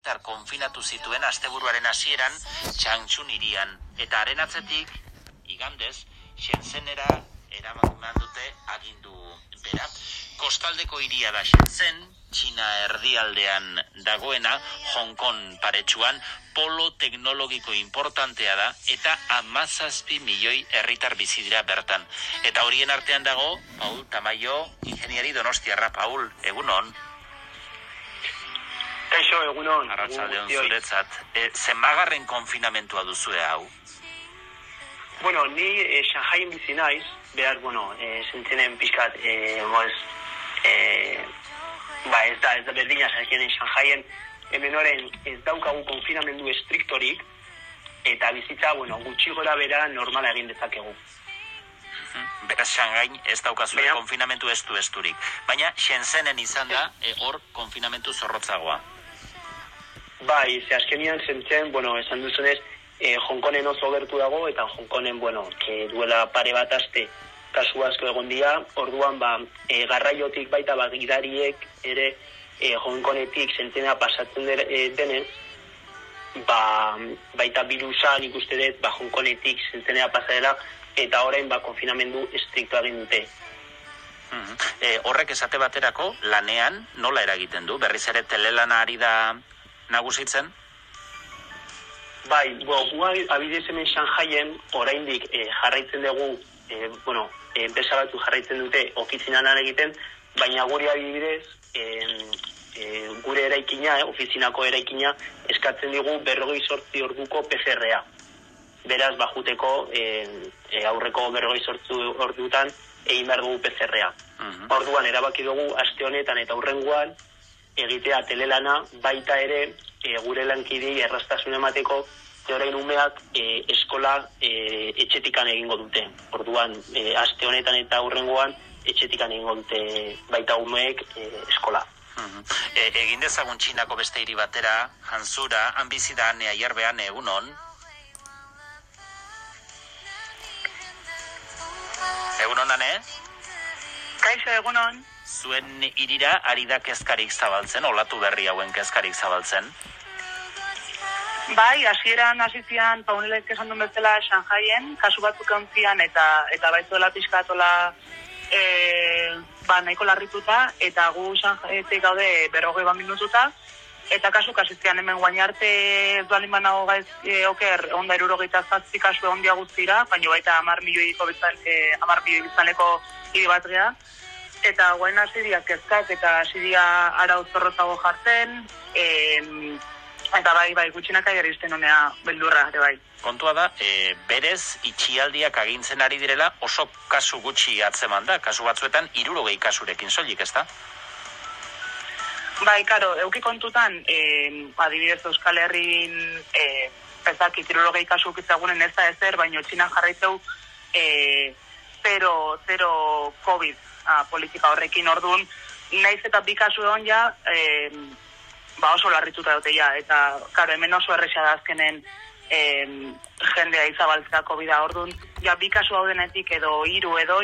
herritar konfinatu zituen asteburuaren hasieran Changchun hirian. Eta haren atzetik, igandez, Shenzhenera eraman dute agindu bera. Kostaldeko hiria da Shenzhen, Txina erdialdean dagoena, Hong Kong paretsuan, polo teknologiko importantea da, eta 17 milioi herritar bizi dira bertan. Eta horien artean dago, Paul Tamayo, ingeniari donostiarra. Paul, egunon? Kaixo, egunon. Arratsaldeon zuretzat. Zenbagarren konfinamentua duzue hau? Bueno, ni Shanghaien bizi naiz, behar, zentzenen pixkat, ez da berdina Shanghaien hemen oren ez daukagu konfinamendu estriktorik, eta bizitza, gutxi gora bera normala egin dezakegu. Beraz, Shanghain ez daukazue konfinamentu esturik. Baina, Shenzhenen izan da, hor konfinamentu zorrotzagoa. Bai, ze azkenian zentzen, esan duzunez, Hong Kongen oso gertu dago, eta Hong Kongen, duela pare bat aste kasu asko egon dira, orduan, garraiotik baita gidariek ere Hong Kongetik zentzena pasatzen denez, baita birusa nik uste dut, Hong Kongetik zentzena pasadela, eta orain konfinamendu estriktua egin dute. Horrek esate baterako, lanean nola eragiten du? Berriz ere telelana ari da nagusitzen? Bai, gu abidez hemen Shanghaien oraindik jarraitzen dugu, enpresa batzu jarraitzen dute ofizinan egiten, baina guri adibidez, gure eraikina, ofizinako eraikina, eskatzen digu 48 orduko PCR-a. Beraz, bajuteko aurreko 48 ordutan egin behar dugu PCR-a. Orduan, erabaki dugu aste honetan eta hurrengoan egitea telelana, baita ere gure lankidei erraztasun emateko, orain umeak eskola etxetikan egingo dute. Orduan, aste honetan eta hurrengoan etxetikan egingo dute baita umeek eskola. Egin dezagun Txinako beste hiri batera, Hanzura, han bizi da Ane Ayerbean, egunon? Egunon, Ane? Kaixo, egunon. Zuen hirira ari da kezkarik zabaltzen, olatu berri hauen kezkarik zabaltzen? Bai, hasieran hasizian Paunelek esan duen bezala Shanghaien, kasu batzuk ontzian eta baizuela pixkatola nahiko larrituta, eta gu Shanghaietik gaude 40 minututa, eta kasu hasizian hemen guain arte ez balin banago oker, onda 77 kasu egon dia guztira, baina baita 10 milioi biztanleko hiri bat gea, eta guain hasidiak kezkak eta hasidia arau zorrotzago jartzen, eta bai, gutxinaka iristen honea beldurra, ere bai. Kontua da, berez itxialdiak agintzen ari direla oso kasu gutxi atzeman da, kasu batzuetan 60 kasurekin soilik, ezta? Bai, karo, euki kontutan, adibidez Euskal Herrin, ezakit, 60 kasu kitzagunen ez da ezer, baina Txinan jarraitzeu zero COVID politika horrekin, orduan, naiz eta 2 kasu egon ja, oso larrituta dute ja, eta, karo, hemen oso erresa da azkenen jendea izabaltzea COVID-a, orduan, ja 2 kasu hau denetik edo 3 edo,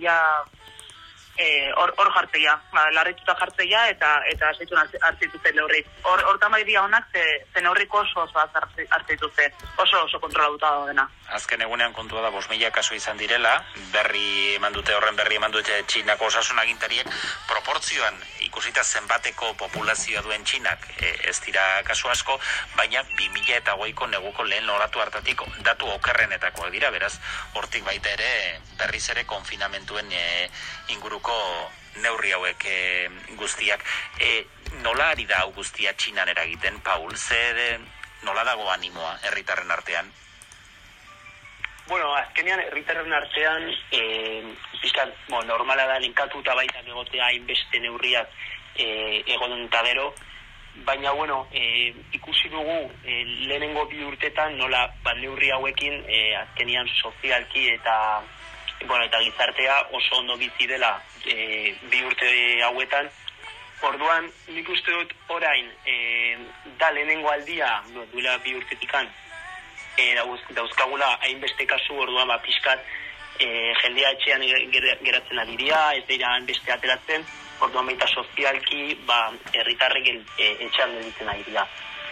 hor jartzeia, larrituta jartzeia, eta zeitun hartzituzte neurrik. Hortan bai dia honak, ze neurrik oso hartzituzte, oso kontrolatuta daudena. Azken egunean kontua da 5.000 kasu izan direla, horren berri eman dute Txinako osasun agintariek, proportzioan ikusita zenbateko populazioa duen Txinak ez dira kasu asko, baina 2008ko neguko lehen olatu hartatik datu okerrenetakoak dira, beraz, hortik baita ere berriz ere konfinamentuen inguruko neurri hauek guztiak. Nola ari da hau guztia Txinan eragiten, Paul? Nola dago animoa herritarren artean? Azkenean herritarren artean normala da linkatuta baita egotea hainbeste neurriak egon eta gero, baina ikusi dugu lehenengo 2 urtetan nola neurri hauekin azkenean sozialki eta gizartea oso ondo bizi dela 2 urte hauetan. Orduan, nik uste dut orain da lehenengo aldia duela 2 urtetikan dauzkagula hainbeste kasu, orduan pixkat jendea etxean geratzen ari dira, ez dira hainbeste ateratzen, orduan baita sozialki herritarrek etxean gelditzen ari dira.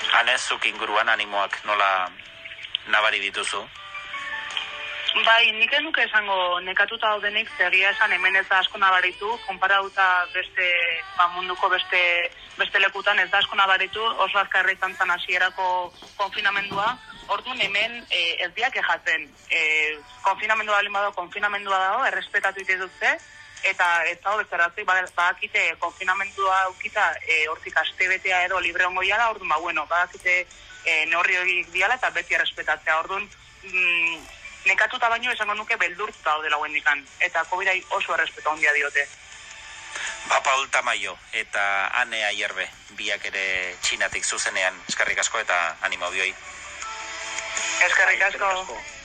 Hanezuk inguruan animoak nola nabari dituzu? Bai, nik ez nuke esango nekatuta daudenik, egia esan hemen ez da asko nabaritu, konparatuta beste munduko beste lekutan ez da asko nabaritu, oso azkarra izan zen hasierako konfinamendua. Orduan hemen ez diak ejatzen. Konfinamendua balin badago, konfinamendua dago, errespetatu ite dutze, eta ez dago bezarazik, badakite konfinamendua aukita hortik astebetea edo libre ongo iala, orduan, badakite neurri horiek diala eta beti errespetatzea. Orduan, nekatuta baino esango nuke beldurtuta daudela guendikan, eta COVID-ai oso errespeta ondia diote. Paul Tamayo eta Ane Aierbe, biak ere Txinatik zuzenean, eskerrik asko eta animo bioi. Eskerrik asko.